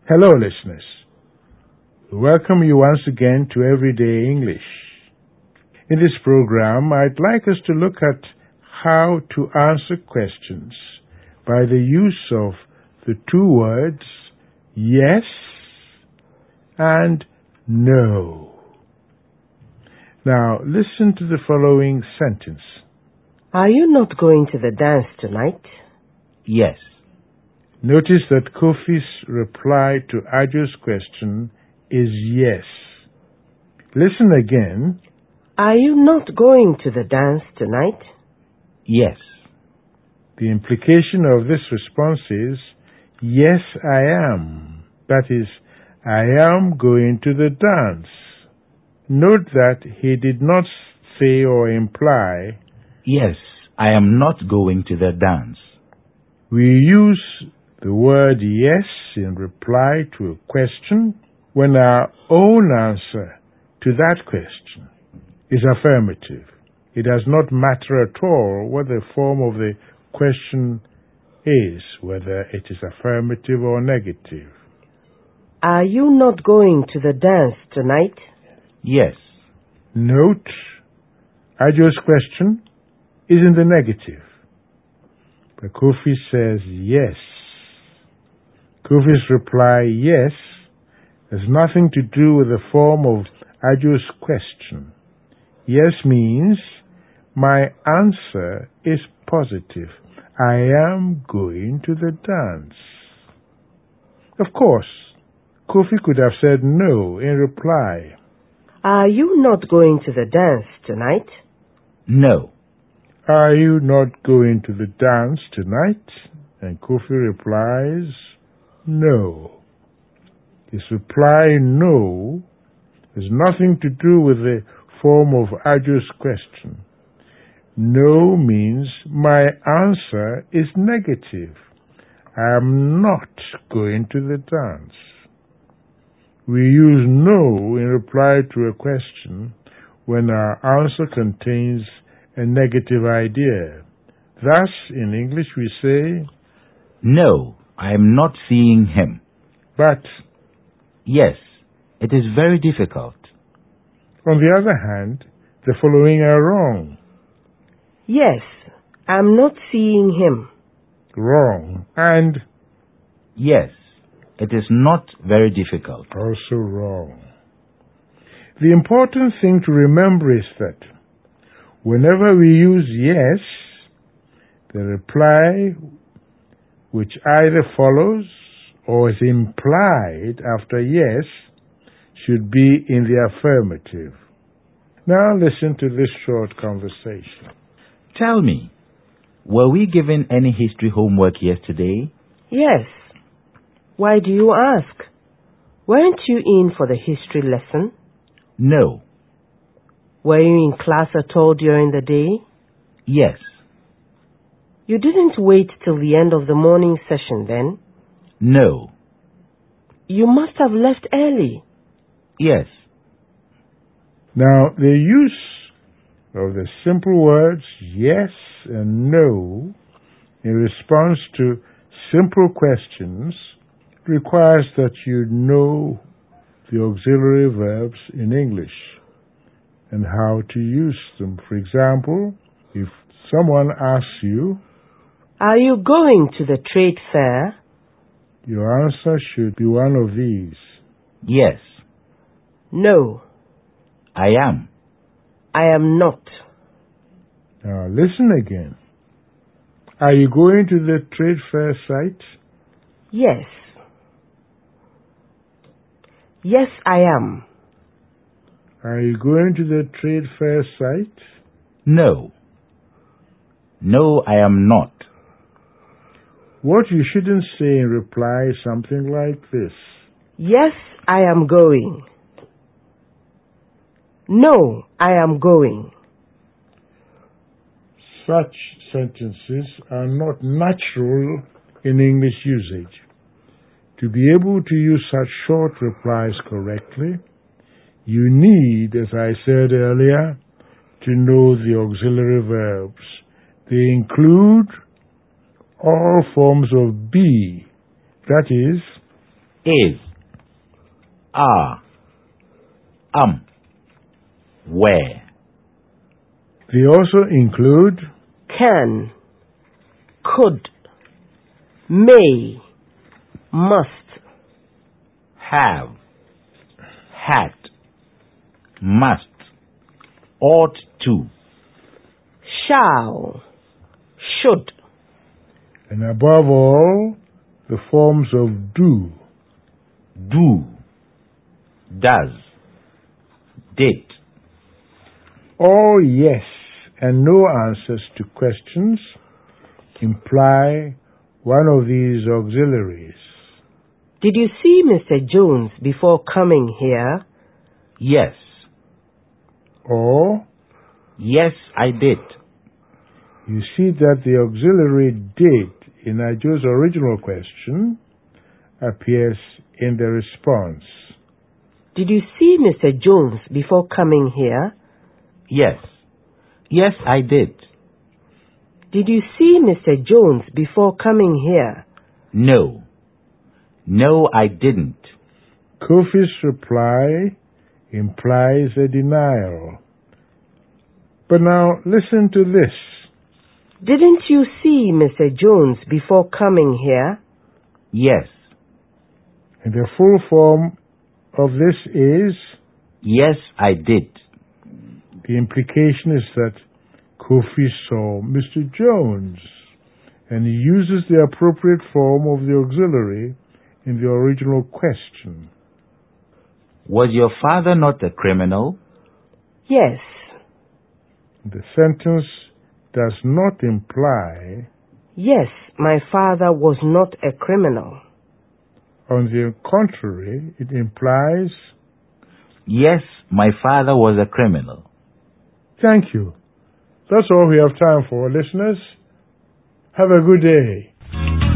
Hello, listeners. We welcome you once again to Everyday English. In this program, I'd like us to look at how to answer questions by the use of the two words yes and no. Now, listen to the following sentence. Are you not going to the dance tonight? Yes. Notice that Kofi's reply to Ajo's question is yes. Listen again. Are you not going to the dance tonight? Yes. The implication of this response is, yes, I am. That is, I am going to the dance. Note that he did not say or imply, Yes, I am not going to the dance. We use the word yes in reply to a question when our own answer to that question is affirmative. It does not matter at all what the form of the question is, whether it is affirmative or negative. Are you not going to the dance tonight? Yes. Note, Ajo's question is in the negative. But Kofi says yes. Kofi's reply, yes, has nothing to do with the form of Ajo's question. Yes means my answer is positive. I am going to the dance. Of course, Kofi could have said no in reply. Are you not going to the dance tonight? No. Are you not going to the dance tonight? And Kofi replies, no. His reply, no, has nothing to do with the form of Ajo's question. No means my answer is negative. I am not going to the dance. We use no in reply to a question when our answer contains a negative idea. Thus, in English we say, No, I am not seeing him. But, Yes, it is very difficult. on the other hand, the following are wrong. Yes, I'm not seeing him. Wrong. And Yes, it is not very difficult. also wrong. The important thing to remember is that whenever we use yes, the reply which either follows or is implied after yes should be in the affirmative. Now listen to this short conversation. Tell me, were we given any history homework yesterday? Yes. Why do you ask? Weren't you in for the history lesson? No. Were you in class at all during the day? Yes. You didn't wait till the end of the morning session then? No. You must have left early. Yes. Now, the use of the simple words yes and no in response to simple questions requires that you know the auxiliary verbs in English and how to use them. For example, if someone asks you, Are you going to the trade fair? your answer should be one of these. Yes. No, I am. I am not. Now listen again. Are you going to the trade fair site? Yes. Yes, I am. Are you going to the trade fair site? No. No, I am not. What you shouldn't say in reply is something like this. Yes, I am going. No, I am going. Such sentences are not natural in English usage. To be able to use such short replies correctly, you need, as I said earlier, to know the auxiliary verbs. They include all forms of be, that is, is, are, were. They also include can, could, may, must, have, had, must, ought to, shall, should, and above all, the forms of do. do, does, did. All yes and no answers to questions imply one of these auxiliaries. Did you see Mr. Jones before coming here? Yes. Or, Yes, I did. you see that the auxiliary did in Ajo's original question appears in the response. Did you see Mr. Jones before coming here? Yes. Yes, I did. Did you see Mr. Jones before coming here? No. No, I didn't. Kofi's reply implies a denial. But now listen to this. Didn't you see Mr. Jones before coming here? Yes. And the full form of this is, Yes, I did. the implication is that Kofi saw Mr. Jones, and he uses the appropriate form of the auxiliary in the original question. Was your father not a criminal? Yes. The sentence does not imply, Yes, my father was not a criminal. on the contrary, it implies, Yes, my father was a criminal. thank you. That's all we have time for, listeners. Have a good day.